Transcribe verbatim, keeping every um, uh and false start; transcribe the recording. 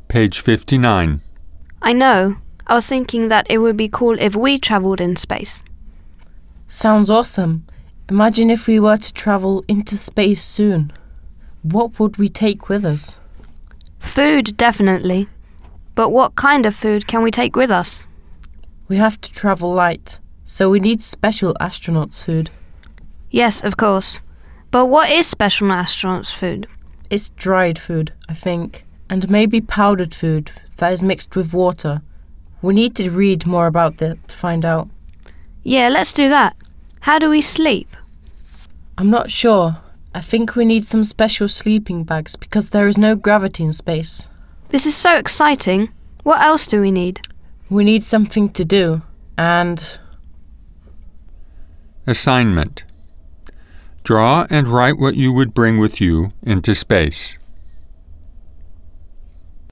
Page fifty-nine. I know. I was thinking that it would be cool if we travelled in space. Sounds awesome. Imagine if we were to travel into space soon. What would we take with us? Food, definitely. But what kind of food can we take with us? We have to travel light, so we need special astronauts' food. Yes, of course. But what is special astronauts' food? It's dried food, I think, and maybe powdered food that is mixed with water. We need to read more about that to find out. Yeah, let's do that. How do we sleep? I'm not sure. I think we need some special sleeping bags because there is no gravity in space. This is so exciting. What else do we need? We need something to do, and... Assignment. Draw and write what you would bring with you into space.